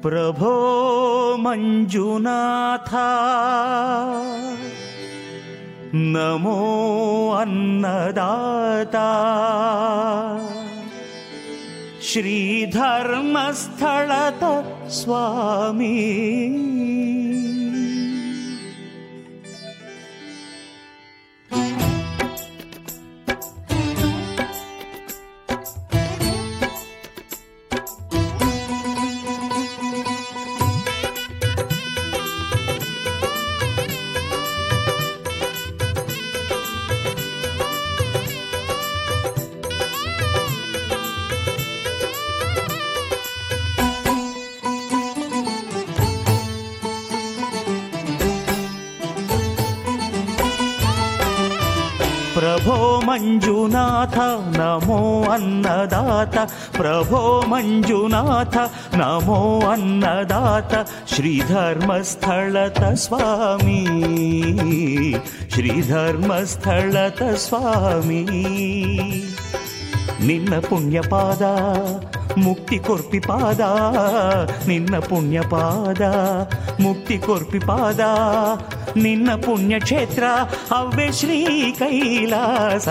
ಪ್ರಭೋ ಮಂಜುನಾಥ ನಮೋ ಅನ್ನದಾತ ಶ್ರೀಧರ್ಮಸ್ಥಳದ ಸ್ವಾಮಿ ಪ್ರಭೋ ಮಂಜುನಾಥ ನಮೋ ಅನ್ನದಾತ ಪ್ರಭೋ ಮಂಜುನಾಥ ನಮೋ ಅನ್ನದಾತ ಶ್ರೀಧರ್ಮಸ್ಥಳದ ಸ್ವಾಮಿ ಶ್ರೀಧರ್ಮಸ್ಥಳದ ಸ್ವಾಮಿ ನಿನ್ನ ಪುಣ್ಯಪಾದ ಮುಕ್ತಿ ಕೊರ್ಪಿ ಪಾದ ನಿನ್ನ ಪುಣ್ಯಪಾದ ಮುಕ್ತಿ ಕೊರ್ಪಿ ಪಾದ ನಿನ್ನ ಪುಣ್ಯಕ್ಷೇತ್ರ ಅವ್ವೆ ಶ್ರೀ ಕೈಲಾಸ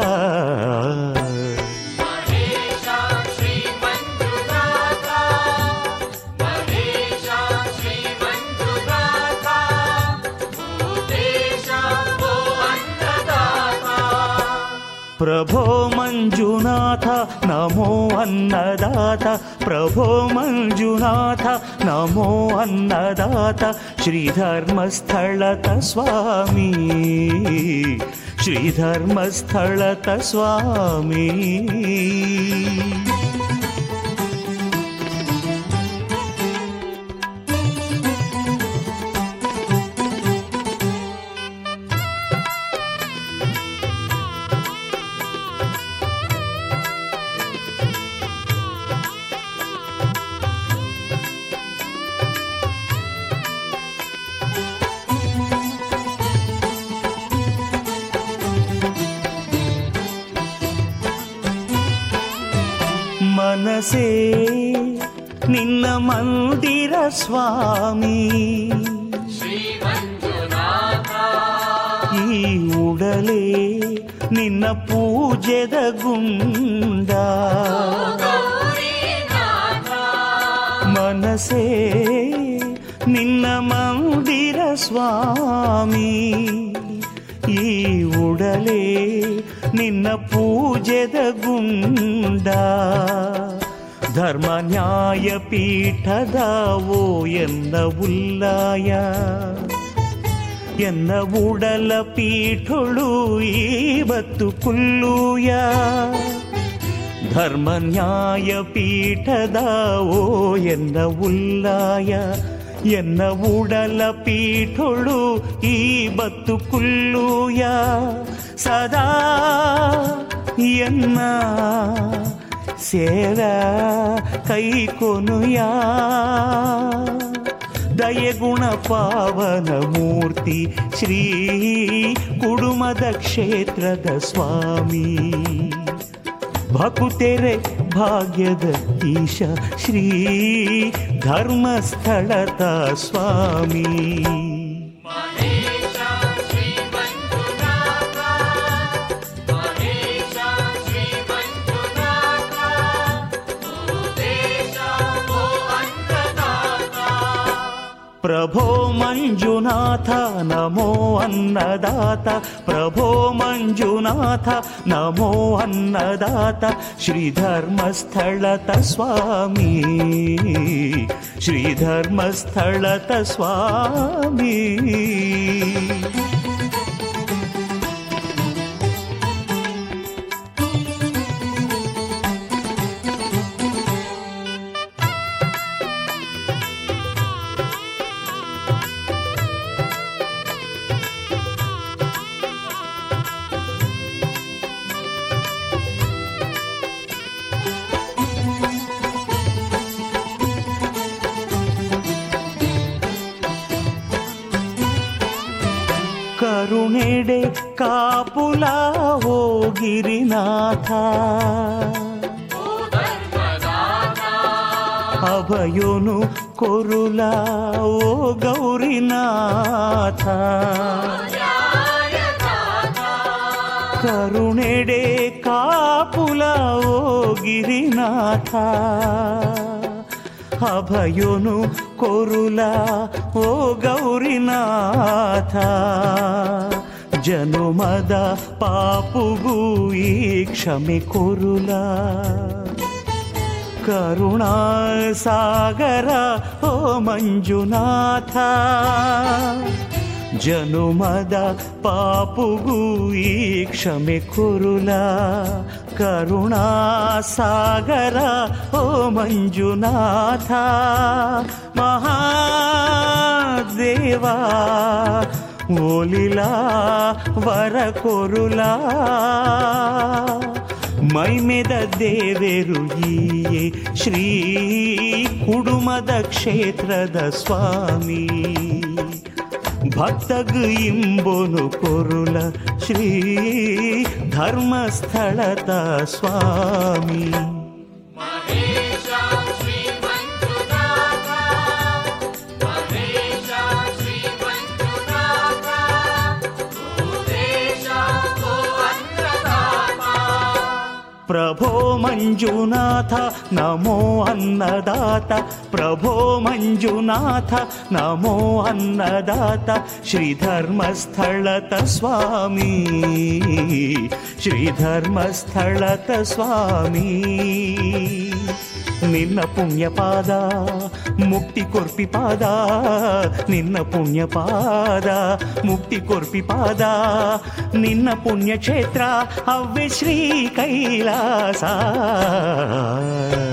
ಪ್ರಭೋ ಮಂಜುನಾಥ ನಮೋ ಅನ್ನದಾತ ಪ್ರಭೋ ಮಂಜುನಾಥ ನಮೋ ಅನ್ನದಾತ ಶ್ರೀಧರ್ಮಸ್ಥಳದ ಸ್ವಾಮಿ ಶ್ರೀಧರ್ಮಸ್ಥಳದ ಸ್ವಾಮಿ ಮನಸೇ ನಿನ್ನ ಮಂದಿರ ಸ್ವಾಮಿ ಈ ಉಡಲೇ ನಿನ್ನ ಪೂಜೆದ ಗುಂಡ ಮನಸೇ ನಿನ್ನ ಮಂದಿರ ಸ್ವಾಮಿ ಈ ಉಡಲೇ ನಿನ್ನ ಪೂಜೆದ ಗುಂಡ ಧರ್ಮ ನ್ಯಾಯ ಪೀಠದಾವೋ ಎನ್ನ ಉಲ್ಲಾಯ ಎನ್ನ ಉಡಲ ಪೀಠೊಳು ಇವತ್ತು ಕುಲ್ಲೂಯ ಧರ್ಮ ನ್ಯಾಯ ಪೀಠದಾವೋ ಎನ್ನ ಉಲ್ಲಾಯ ಎನ್ನ ಉಡಲ ಪೀಠೊಳು ಇವತ್ತು ಕುಲ್ಲೂಯ ಸದಾ ಎನ್ನ ಸೇವ ಕೈಕೊನುಯ ದಯಗುಣ ಪಾವನ ಮೂರ್ತಿ ಶ್ರೀ ಕುಡುಮದ ಕ್ಷೇತ್ರದ ಸ್ವಾಮಿ ಭಕುತೆರೆ ಭಾಗ್ಯದ ಈಶ ಶ್ರೀ ಧರ್ಮಸ್ಥಳದ ಸ್ವಾಮಿ ಪ್ರಭೋ ಮಂಜುನಾಥ ನಮೋ ಅನ್ನದಾತ ಪ್ರಭೋ ಮಂಜುನಾಥ ನಮೋ ಅನ್ನದಾತ ಶ್ರೀಧರ್ಮಸ್ಥಳದ ಸ್ವಾಮಿ ಶ್ರೀಧರ್ಮಸ್ಥಳದ ಸ್ವಾಮಿ ಕರುಣೆಡೆ ಕಾಪುಲ ಓ ಗಿರಿನಾಥ ಅಭಯೋನು ಕೊರುಲ ಓ ಗೌರಿನಾಥ, ಕರುಣೆಡೆ ಕಾಪುಲ ಓ ಗಿರಿನಾಥ, ಅಭಯನು ಕೊರುಲ ಓ ಗೌರಿನಾಥ, ಜನುಮದ ಪಾಪುಗೂ ಈ ಕ್ಷಮೆ ಕೊರುಲ, ಕರುಣಾ ಸಾಗರ ಓ ಮಂಜುನಾಥ, ಜನುಮದ ಪಾಪುಗೂ ಈ ಕ್ಷಮೆ ಕೊರುಲ, ಕರುಣಾ ಸಾಗರ ಓ ಮಂಜುನಾಥ, ಮಹಾದೇವ ಓಲಿಲಾ ವರ ಕೊರುಲ, ಮೈಮೆದ ದೇವರು ಈಯೇ ಶ್ರೀ ಕುಡುಮದ ಕ್ಷೇತ್ರದ ಸ್ವಾಮಿ, ಭಕ್ತಗ್ ಇಂಬೊನು ಕೊರುಲ ಶ್ರೀ ಧರ್ಮಸ್ಥಳದ ಸ್ವಾಮಿ. ಪ್ರಭೋ ಮಂಜುನಾಥ ನಮೋ ಅನ್ನದಾತ, ಪ್ರಭೋ ಮಂಜುನಾಥ ನಮೋ ಅನ್ನದಾತ, ಶ್ರೀ ಧರ್ಮಸ್ಥಳದ ಸ್ವಾಮಿ, ಶ್ರೀ ಧರ್ಮಸ್ಥಳದ ಸ್ವಾಮಿ. ನಿನ್ನ ಪುಣ್ಯಪಾದ ಮುಕ್ತಿ ಕೊರ್ಪಿ ಪಾದ, ನಿನ್ನ ಪುಣ್ಯಪಾದ ಮುಕ್ತಿ ಕೊರ್ಪಿ ಪಾದ, ನಿನ್ನ ಪುಣ್ಯಕ್ಷೇತ್ರ ಅವ್ವೆ ಶ್ರೀ ಕೈಲಾಸ.